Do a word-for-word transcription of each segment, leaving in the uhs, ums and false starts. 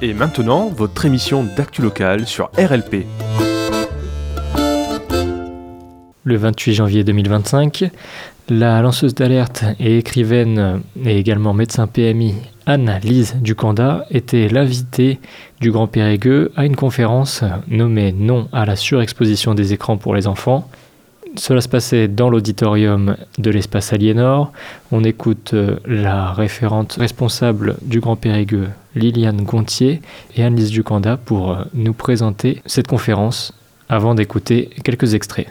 Et maintenant, votre émission d'actu locale sur R L P. Le vingt-huit janvier deux mille vingt-cinq, la lanceuse d'alerte et écrivaine et également médecin P M I Anne-Lise Ducanda était l'invitée du Grand Périgueux à une conférence nommée « Non à la surexposition des écrans pour les enfants ». Cela se passait dans l'auditorium de l'espace Aliénor. On écoute la référente responsable du Grand Périgueux, Liliane Gontier, et Anne-Lise Ducanda pour nous présenter cette conférence avant d'écouter quelques extraits.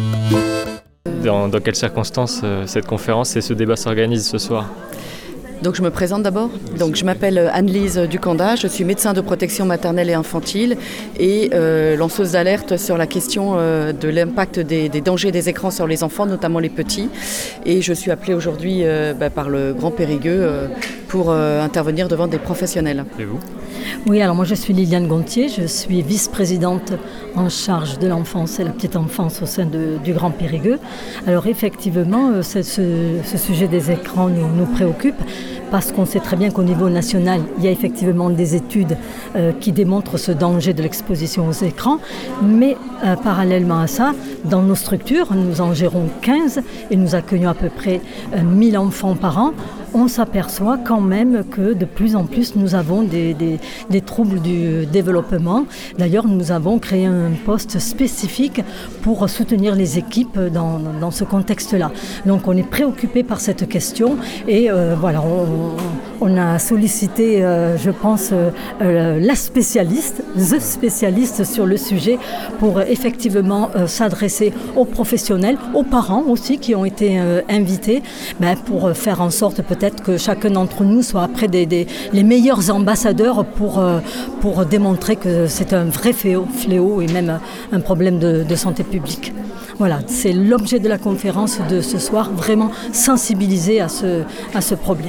Dans, dans quelles circonstances euh, cette conférence et ce débat s'organisent ce soir ? Donc je me présente d'abord. Donc je m'appelle Anne-Lise Ducanda, je suis médecin de protection maternelle et infantile et euh, lanceuse d'alerte sur la question euh, de l'impact des, des dangers des écrans sur les enfants, notamment les petits. Et je suis appelée aujourd'hui euh, bah, par le Grand Périgueux euh, pour euh, intervenir devant des professionnels. Et vous ? Oui, alors moi je suis Liliane Gontier, je suis vice-présidente en charge de l'enfance et la petite enfance au sein de, du Grand Périgueux. Alors effectivement, ce, ce sujet des écrans nous, nous préoccupe parce qu'on sait très bien qu'au niveau national, il y a effectivement des études euh, qui démontrent ce danger de l'exposition aux écrans, mais euh, parallèlement à ça, dans nos structures, nous en gérons quinze et nous accueillons à peu près euh, mille enfants par an. On s'aperçoit quand même que de plus en plus nous avons des, des, des troubles du développement. D'ailleurs, nous avons créé un poste spécifique pour soutenir les équipes dans, dans ce contexte-là. Donc on est préoccupé par cette question et euh, voilà, on, on a sollicité, euh, je pense, euh, la spécialiste, the spécialiste sur le sujet pour euh, effectivement euh, s'adresser aux professionnels, aux parents aussi qui ont été euh, invités, ben, pour faire en sorte peut-être Peut-être que chacun d'entre nous soit après des, des, les meilleurs ambassadeurs pour, euh, pour démontrer que c'est un vrai fléau, fléau et même un problème de, de santé publique. Voilà, c'est l'objet de la conférence de ce soir, vraiment sensibiliser à ce, à ce problème.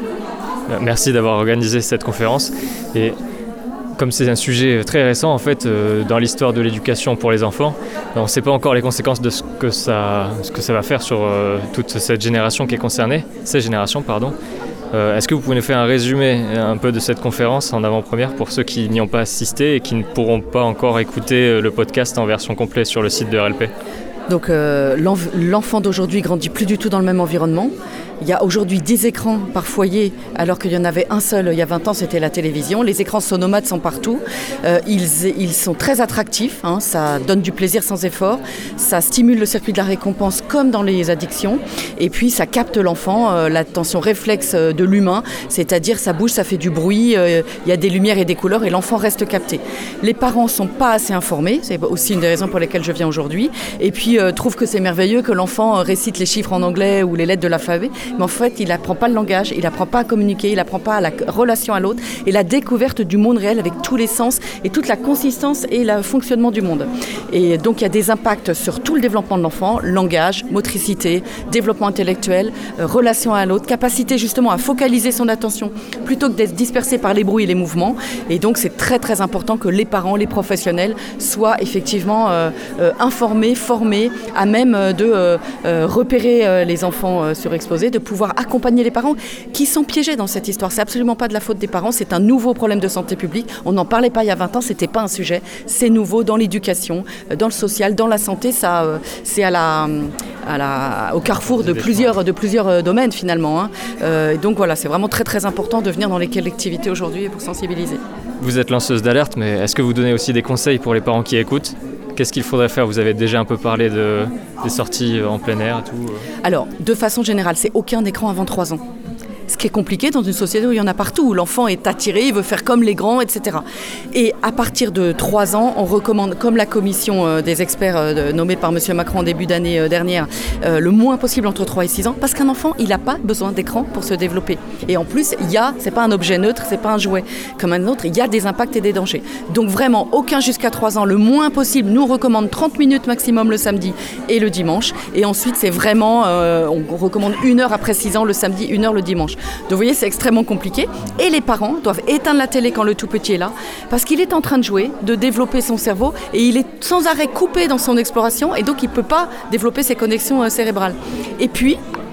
Merci d'avoir organisé cette conférence. Et comme c'est un sujet très récent en fait euh, dans l'histoire de l'éducation pour les enfants, on ne sait pas encore les conséquences de ce que ça, ce que ça va faire sur euh, toute cette génération qui est concernée, ces générations pardon. Euh, est-ce que vous pouvez nous faire un résumé un peu de cette conférence en avant-première pour ceux qui n'y ont pas assisté et qui ne pourront pas encore écouter le podcast en version complète sur le site de R L P ? Donc euh, l'enf- l'enfant d'aujourd'hui grandit plus du tout dans le même environnement. Il y a aujourd'hui dix écrans par foyer, alors qu'il y en avait un seul il y a vingt ans, c'était la télévision. Les écrans sonomades sont partout. Euh, ils, ils sont très attractifs, hein, ça donne du plaisir sans effort. Ça stimule le circuit de la récompense comme dans les addictions. Et puis ça capte l'enfant, euh, l'attention réflexe de l'humain, c'est-à-dire ça bouge, ça fait du bruit, euh, il y a des lumières et des couleurs et l'enfant reste capté. Les parents ne sont pas assez informés, c'est aussi une des raisons pour lesquelles je viens aujourd'hui. Et puis euh, trouvent que c'est merveilleux que l'enfant récite les chiffres en anglais ou les lettres de l'alphabet. Mais en fait, il n'apprend pas le langage, il n'apprend pas à communiquer, il n'apprend pas à la relation à l'autre et la découverte du monde réel avec tous les sens et toute la consistance et le fonctionnement du monde. Et donc, il y a des impacts sur tout le développement de l'enfant, langage, motricité, développement intellectuel, euh, relation à l'autre, capacité justement à focaliser son attention plutôt que d'être dispersé par les bruits et les mouvements. Et donc, c'est très, très important que les parents, les professionnels soient effectivement euh, euh, informés, formés, à même de euh, euh, repérer euh, les enfants euh, surexposés, de pouvoir accompagner les parents qui sont piégés dans cette histoire. C'est absolument pas de la faute des parents, c'est un nouveau problème de santé publique. On n'en parlait pas il y a vingt ans, c'était pas un sujet. C'est nouveau dans l'éducation, dans le social, dans la santé. Ça, c'est à la, à la, au carrefour de plusieurs, de plusieurs domaines finalement. Hein. Euh, donc voilà, c'est vraiment très très important de venir dans les collectivités aujourd'hui pour sensibiliser. Vous êtes lanceuse d'alerte, mais est-ce que vous donnez aussi des conseils pour les parents qui écoutent ? Qu'est-ce qu'il faudrait faire ? Vous avez déjà un peu parlé de, des sorties en plein air et tout. Alors, de façon générale, c'est aucun écran avant trois ans. Ce qui est compliqué dans une société où il y en a partout, où l'enfant est attiré, il veut faire comme les grands, et cetera. Et à partir de trois ans, on recommande, comme la commission euh, des experts euh, nommée par M. Macron en début d'année euh, dernière, euh, le moins possible entre trois et six ans, parce qu'un enfant, il n'a pas besoin d'écran pour se développer. Et en plus, il y a, c'est pas un objet neutre, c'est pas un jouet comme un autre, il y a des impacts et des dangers. Donc vraiment, aucun jusqu'à trois ans, le moins possible. Nous, on recommande trente minutes maximum le samedi et le dimanche. Et ensuite, c'est vraiment, euh, on recommande une heure après six ans le samedi, une heure le dimanche. Donc vous voyez, c'est extrêmement compliqué. Et les parents doivent éteindre la télé quand le tout petit est là, parce qu'il est en train de jouer, de développer son cerveau, et il est sans arrêt coupé dans son exploration, et donc il ne peut pas développer ses connexions cérébrales. Et puis,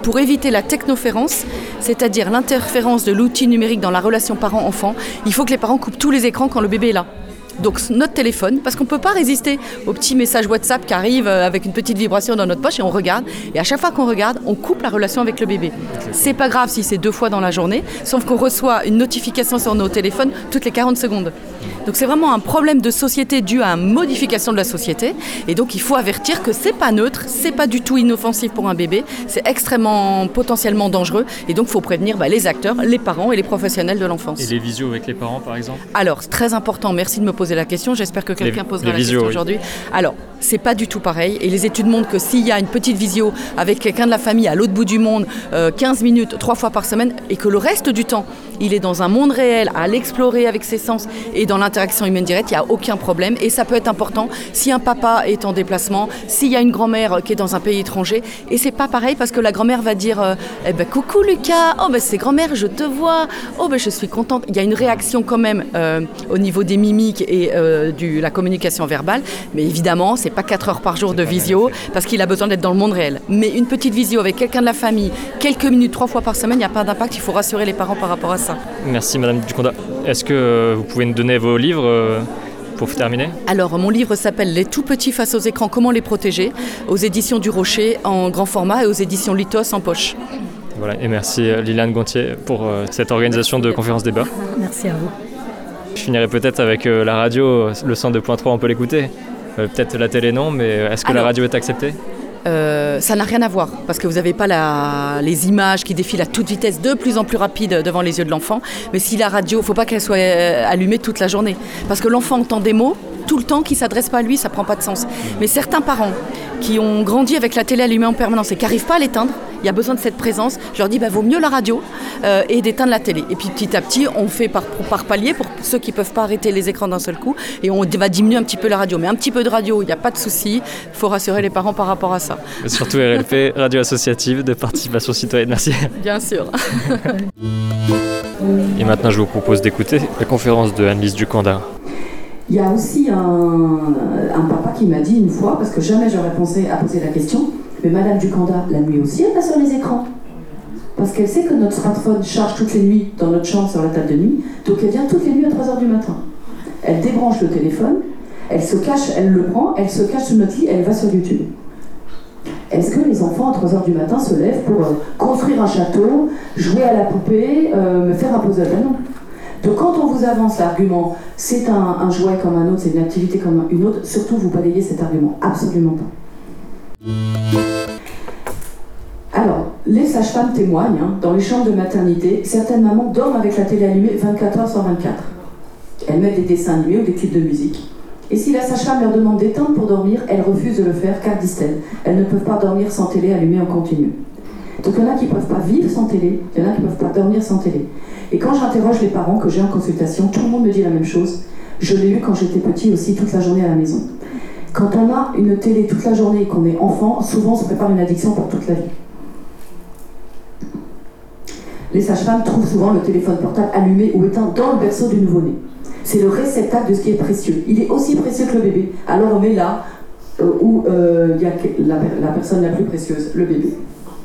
pour éviter la technoférence, c'est-à-dire l'interférence de l'outil numérique dans la relation parent-enfant, il faut que les parents coupent tous les écrans quand le bébé est là. Donc notre téléphone, parce qu'on ne peut pas résister aux petits messages WhatsApp qui arrivent avec une petite vibration dans notre poche et on regarde. Et à chaque fois qu'on regarde, on coupe la relation avec le bébé. C'est pas grave si c'est deux fois dans la journée, sauf qu'on reçoit une notification sur nos téléphones toutes les quarante secondes. Donc c'est vraiment un problème de société dû à une modification de la société. Et donc il faut avertir que c'est pas neutre, c'est pas du tout inoffensif pour un bébé, c'est extrêmement potentiellement dangereux. Et donc il faut prévenir bah, les acteurs, les parents et les professionnels de l'enfance. Et les visios avec les parents par exemple ? Alors c'est très important, merci de me poser la question, j'espère que quelqu'un les, posera les la visios, question oui. aujourd'hui. Alors c'est pas du tout pareil et les études montrent que s'il y a une petite visio avec quelqu'un de la famille à l'autre bout du monde, euh, quinze minutes, trois fois par semaine, et que le reste du temps il est dans un monde réel, à l'explorer avec ses sens et dans l'interaction humaine directe, il n'y a aucun problème. Et ça peut être important si un papa est en déplacement, s'il y a une grand-mère qui est dans un pays étranger. Et c'est pas pareil parce que la grand-mère va dire euh, eh ben, coucou Lucas, oh ben c'est grand-mère, je te vois, oh ben je suis contente. Il y a une réaction quand même euh, au niveau des mimiques et euh, de la communication verbale. Mais évidemment, c'est pas quatre heures par jour de visio parce qu'il a besoin d'être dans le monde réel. Mais une petite visio avec quelqu'un de la famille, quelques minutes, trois fois par semaine, il n'y a pas d'impact. Il faut rassurer les parents par rapport à ça. Merci Madame Duconda. Est-ce que euh, vous pouvez nous donner vos livres euh, pour terminer ? Alors, mon livre s'appelle « Les tout petits face aux écrans, comment les protéger ?» aux éditions du Rocher en grand format et aux éditions Lithos en poche. Voilà, et merci Liliane Gontier pour euh, cette organisation de conférence débat. Merci à vous. Je finirai peut-être avec euh, la radio, le cent deux point trois, on peut l'écouter. Euh, peut-être la télé non, mais est-ce que Alors, la radio est acceptée ? Euh, ça n'a rien à voir parce que vous n'avez pas la, les images qui défilent à toute vitesse de plus en plus rapide devant les yeux de l'enfant. Mais si la radio, il ne faut pas qu'elle soit allumée toute la journée parce que l'enfant entend des mots tout le temps qui ne s'adressent pas à lui, ça ne prend pas de sens. Mais certains parents qui ont grandi avec la télé allumée en permanence et qui n'arrivent pas à l'éteindre, il y a besoin de cette présence. Je leur dis, bah, vaut mieux la radio euh, et d'éteindre la télé. Et puis petit à petit, on fait par, par palier pour ceux qui ne peuvent pas arrêter les écrans d'un seul coup. Et on va diminuer un petit peu la radio. Mais un petit peu de radio, il n'y a pas de souci. Il faut rassurer les parents par rapport à ça. Surtout R L P, Radio Associative de Participation Citoyenne. Merci. Bien sûr. Et maintenant, je vous propose d'écouter la conférence de Anne-Lise Duconda. Il y a aussi un, un papa qui m'a dit une fois, parce que jamais j'aurais pensé à poser la question, mais Madame Duconda, la nuit aussi, elle va sur les écrans. Parce qu'elle sait que notre smartphone charge toutes les nuits dans notre chambre sur la table de nuit, donc elle vient toutes les nuits à trois heures du matin. Elle débranche le téléphone, elle se cache, elle le prend, elle se cache sous notre lit, elle va sur YouTube. Est-ce que les enfants à trois heures du matin se lèvent pour euh, construire un château, jouer à la poupée, euh, me faire un puzzle? Ben non. Donc quand on vous avance l'argument, c'est un, un jouet comme un autre, c'est une activité comme une autre, surtout vous balayez cet argument, absolument pas. Alors, les sages-femmes témoignent, hein, dans les chambres de maternité, certaines mamans dorment avec la télé allumée vingt-quatre heures sur vingt-quatre. Elles mettent des dessins animés ou des clips de musique. Et si la sage-femme leur demande d'éteindre pour dormir, elles refusent de le faire car, disent-elles, elles ne peuvent pas dormir sans télé allumée en continu. Donc il y en a qui ne peuvent pas vivre sans télé, il y en a qui ne peuvent pas dormir sans télé. Et quand j'interroge les parents que j'ai en consultation, tout le monde me dit la même chose. Je l'ai eu quand j'étais petit aussi, toute la journée à la maison. Quand on a une télé toute la journée et qu'on est enfant, souvent on se prépare une addiction pour toute la vie. Les sages-femmes trouvent souvent le téléphone portable allumé ou éteint dans le berceau du nouveau-né. C'est le réceptacle de ce qui est précieux. Il est aussi précieux que le bébé. Alors on met là euh, où il euh, y a la, la personne la plus précieuse, le bébé.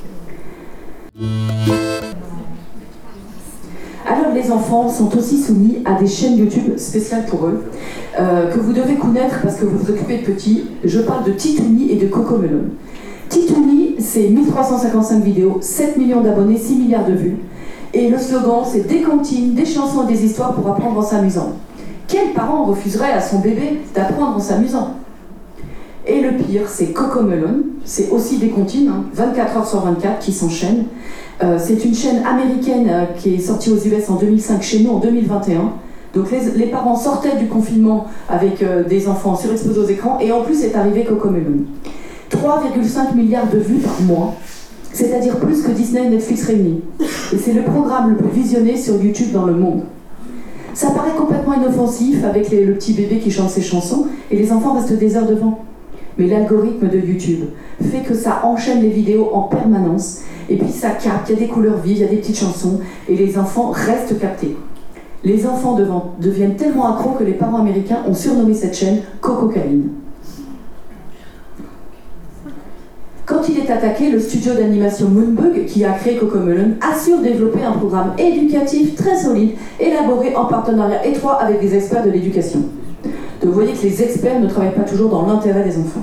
Alors les enfants sont aussi soumis à des chaînes YouTube spéciales pour eux, euh, que vous devez connaître parce que vous vous occupez de petits. Je parle de Titouni et de Cocomelon. Titouni, c'est mille trois cent cinquante-cinq vidéos, sept millions d'abonnés, six milliards de vues. Et le slogan, c'est des comptines, des chansons et des histoires pour apprendre en s'amusant. Quel parent refuserait à son bébé d'apprendre en s'amusant? Et le pire, c'est Cocomelon, c'est aussi des comptines, hein, vingt-quatre heures sur vingt-quatre qui s'enchaînent. Euh, c'est une chaîne américaine euh, qui est sortie aux U S en deux mille cinq, chez nous en deux mille vingt et un. Donc les, les parents sortaient du confinement avec euh, des enfants surexposés aux écrans et en plus est arrivé Cocomelon. trois virgule cinq milliards de vues par mois, c'est-à-dire plus que Disney et Netflix réunis. Et c'est le programme le plus visionné sur YouTube dans le monde. Ça paraît complètement inoffensif avec les, le petit bébé qui chante ses chansons et les enfants restent des heures devant. Mais l'algorithme de YouTube fait que ça enchaîne les vidéos en permanence et puis ça capte, il y a des couleurs vives, il y a des petites chansons et les enfants restent captés. Les enfants devant, deviennent tellement accros que les parents américains ont surnommé cette chaîne Cococaline. Quand il est est attaqué, le studio d'animation Moonbug, qui a créé Cocomelon, assure développer un programme éducatif très solide, élaboré en partenariat étroit avec des experts de l'éducation. Donc vous voyez que les experts ne travaillent pas toujours dans l'intérêt des enfants.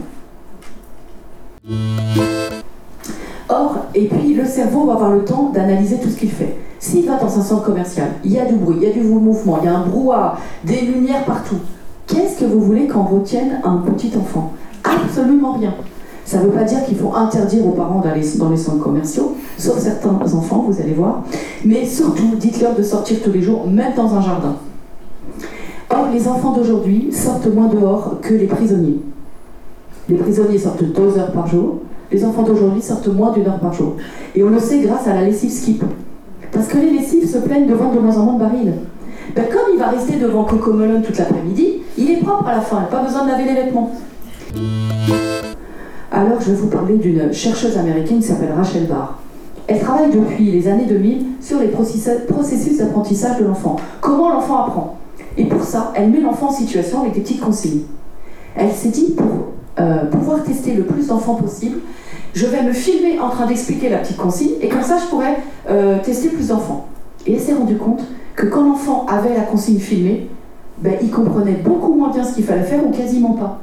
Or, et puis le cerveau va avoir le temps d'analyser tout ce qu'il fait. S'il va dans un centre commercial, il y a du bruit, il y a du mouvement, il y a un brouhaha, des lumières partout. Qu'est-ce que vous voulez qu'on retienne un petit enfant? Absolument rien. Ça ne veut pas dire qu'il faut interdire aux parents d'aller dans les centres commerciaux, sauf certains enfants, vous allez voir. Mais surtout, dites-leur de sortir tous les jours, même dans un jardin. Or, les enfants d'aujourd'hui sortent moins dehors que les prisonniers. Les prisonniers sortent deux heures par jour. Les enfants d'aujourd'hui sortent moins d'une heure par jour. Et on le sait grâce à la lessive Skip. Parce que les lessives se plaignent de vendre de moins en moins de barils. Ben, comme il va rester devant Cocomelon toute l'après-midi, il est propre à la fin, il n'a pas besoin de laver les vêtements. Alors je vais vous parler d'une chercheuse américaine qui s'appelle Rachel Barr. Elle travaille depuis les années deux mille sur les processus d'apprentissage de l'enfant. Comment l'enfant apprend. Et pour ça, elle met l'enfant en situation avec des petites consignes. Elle s'est dit, pour euh, pouvoir tester le plus d'enfants possible, je vais me filmer en train d'expliquer la petite consigne, et comme ça je pourrais euh, tester plus d'enfants. Et elle s'est rendue compte que quand l'enfant avait la consigne filmée, ben, il comprenait beaucoup moins bien ce qu'il fallait faire ou quasiment pas.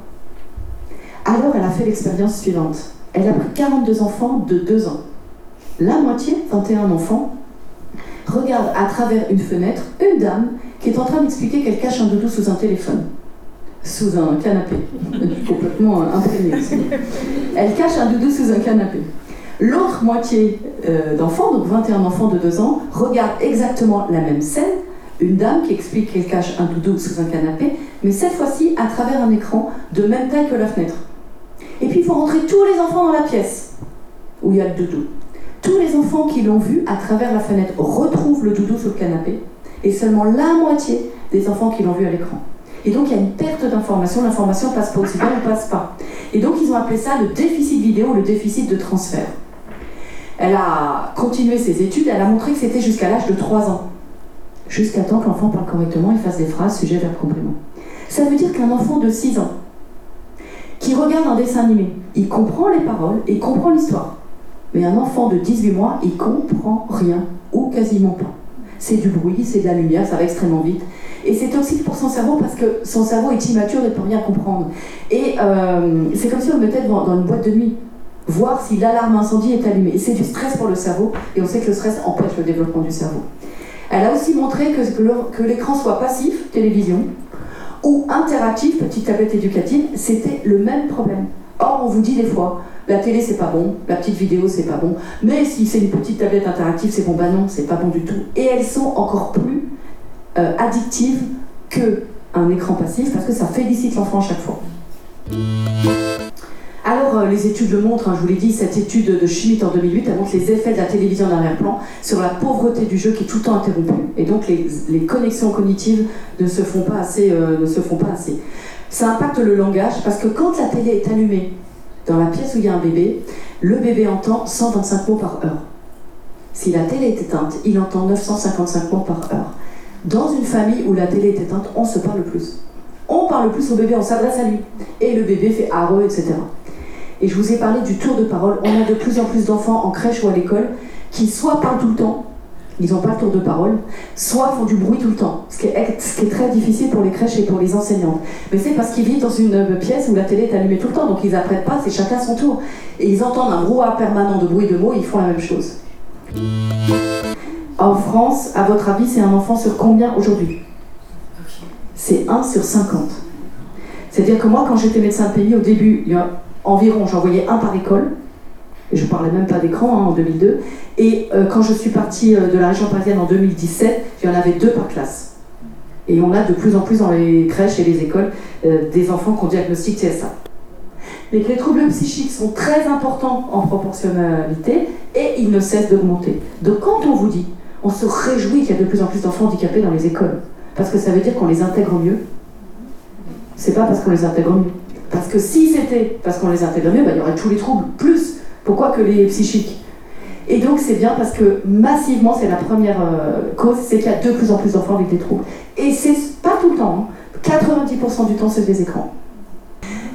Alors elle a fait l'expérience suivante. Elle a pris quarante-deux enfants de deux ans. La moitié, vingt et un enfants, regarde à travers une fenêtre une dame qui est en train d'expliquer qu'elle cache un doudou sous un téléphone. Sous un canapé. Complètement imprégnée aussi. Elle cache un doudou sous un canapé. L'autre moitié euh, d'enfants, donc vingt et un enfants de deux ans, regarde exactement la même scène. Une dame qui explique qu'elle cache un doudou sous un canapé, mais cette fois-ci à travers un écran de même taille que la fenêtre. Et puis il faut rentrer tous les enfants dans la pièce où il y a le doudou. Tous les enfants qui l'ont vu à travers la fenêtre retrouvent le doudou sous le canapé, et seulement la moitié des enfants qui l'ont vu à l'écran. Et donc il y a une perte d'information, l'information passe pas aussi bien ou passe pas. Et donc ils ont appelé ça le déficit vidéo, le déficit de transfert. Elle a continué ses études, elle a montré que c'était jusqu'à l'âge de trois ans. Jusqu'à temps que l'enfant parle correctement et fasse des phrases, sujet, verbe, complément. Ça veut dire qu'un enfant de six ans, qui regarde un dessin animé, il comprend les paroles et il comprend l'histoire. Mais un enfant de dix-huit mois, il comprend rien, ou quasiment pas. C'est du bruit, c'est de la lumière, ça va extrêmement vite. Et c'est toxique pour son cerveau parce que son cerveau est immature et ne peut rien comprendre. Et euh, c'est comme si on le mettait dans, dans une boîte de nuit, voir si l'alarme incendie est allumée. Et c'est du stress pour le cerveau, et on sait que le stress empêche le développement du cerveau. Elle a aussi montré que, que, le, que l'écran soit passif, télévision, ou interactif, petite tablette éducative, c'était le même problème. Or, on vous dit des fois, la télé c'est pas bon, la petite vidéo c'est pas bon, mais si c'est une petite tablette interactive c'est bon, bah non, c'est pas bon du tout. Et elles sont encore plus euh, addictives qu'un écran passif, parce que ça félicite l'enfant à chaque fois. Alors, euh, les études le montrent, hein, je vous l'ai dit, cette étude de Schmitt en deux mille huit, elle montre les effets de la télévision en arrière-plan sur la pauvreté du jeu qui est tout le temps interrompue. Et donc, les, les connexions cognitives ne se font pas assez. Euh, ne se font pas assez. Ça impacte le langage, parce que quand la télé est allumée dans la pièce où il y a un bébé, le bébé entend cent vingt-cinq mots par heure. Si la télé est éteinte, il entend neuf cent cinquante-cinq mots par heure. Dans une famille où la télé est éteinte, on se parle plus. On parle plus au bébé, on s'adresse à lui. Et le bébé fait areux, et cetera. Et je vous ai parlé du tour de parole. On a de plus en plus d'enfants en crèche ou à l'école qui soit parlent tout le temps, ils n'ont pas le tour de parole, soit font du bruit tout le temps, ce qui est, ce qui est très difficile pour les crèches et pour les enseignantes. Mais c'est parce qu'ils vivent dans une pièce où la télé est allumée tout le temps, donc ils n'apprennent pas, c'est chacun son tour. Et ils entendent un brouhaha permanent de bruit de mots, et ils font la même chose. En France, à votre avis, c'est un enfant sur combien aujourd'hui? C'est un sur cinquante. C'est-à-dire que moi, quand j'étais médecin de pays, au début, il y a environ, j'en voyais un par école, et je ne parlais même pas d'écran hein, en deux mille deux, et euh, quand je suis partie euh, de la région parisienne en deux mille dix-sept, il y en avait deux par classe. Et on a de plus en plus dans les crèches et les écoles euh, des enfants qui ont diagnostic T S A. Mais que les troubles psychiques sont très importants en proportionnalité, et ils ne cessent d'augmenter. Donc quand on vous dit, on se réjouit qu'il y a de plus en plus d'enfants handicapés dans les écoles, parce que ça veut dire qu'on les intègre mieux, c'est pas parce qu'on les intègre mieux. Parce que si c'était parce qu'on les intègre mieux, bah, il y aurait tous les troubles, plus. Pourquoi que les psychiques? Et donc c'est bien parce que massivement, c'est la première euh, cause, c'est qu'il y a de plus en plus d'enfants avec des troubles. Et c'est pas tout le temps, hein. quatre-vingt-dix pour cent du temps c'est des écrans.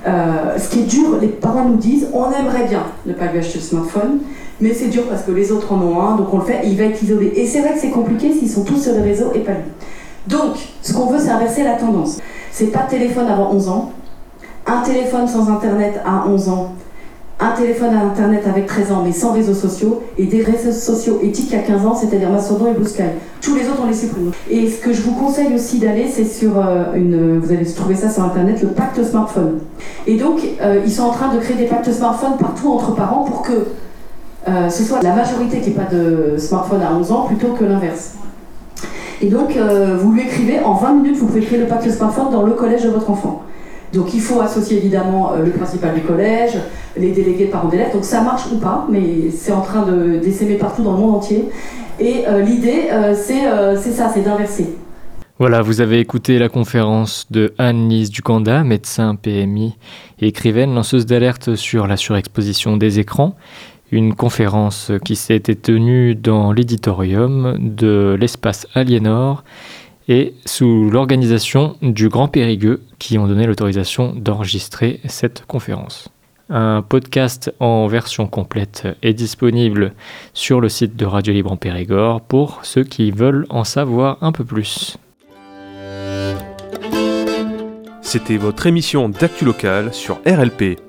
Euh, ce qui est dur, les parents nous disent, on aimerait bien ne pas lui acheter le smartphone, mais c'est dur parce que les autres en ont un, donc on le fait et il va être isolé. Et c'est vrai que c'est compliqué s'ils sont tous sur les réseaux et pas lui. Donc, ce qu'on veut, c'est inverser la tendance. C'est pas de téléphone avant onze ans, un téléphone sans internet à onze ans, un téléphone à internet avec treize ans mais sans réseaux sociaux, et des réseaux sociaux éthiques à quinze ans, c'est-à-dire Mastodon et Blue Sky. Tous les autres on les supprime. Et ce que je vous conseille aussi d'aller, c'est sur euh, une, vous allez trouver ça sur internet, le pacte smartphone. Et donc euh, ils sont en train de créer des pactes smartphone partout entre parents pour que euh, ce soit la majorité qui n'ait pas de smartphone à onze ans plutôt que l'inverse. Et donc euh, vous lui écrivez, en vingt minutes vous pouvez créer le pacte smartphone dans le collège de votre enfant. Donc il faut associer évidemment euh, le principal du collège, les délégués de parents d'élèves, donc ça marche ou pas, mais c'est en train de, d'essaimer partout dans le monde entier. Et euh, l'idée, euh, c'est, euh, c'est ça, c'est d'inverser. Voilà, vous avez écouté la conférence de Anne-Lise Ducanda, médecin P M I et écrivaine, lanceuse d'alerte sur la surexposition des écrans. Une conférence qui s'était tenue dans l'éditorium de l'Espace Aliénor et sous l'organisation du Grand Périgueux qui ont donné l'autorisation d'enregistrer cette conférence. Un podcast en version complète est disponible sur le site de Radio Libre en Périgord pour ceux qui veulent en savoir un peu plus. C'était votre émission d'actu locale sur R L P.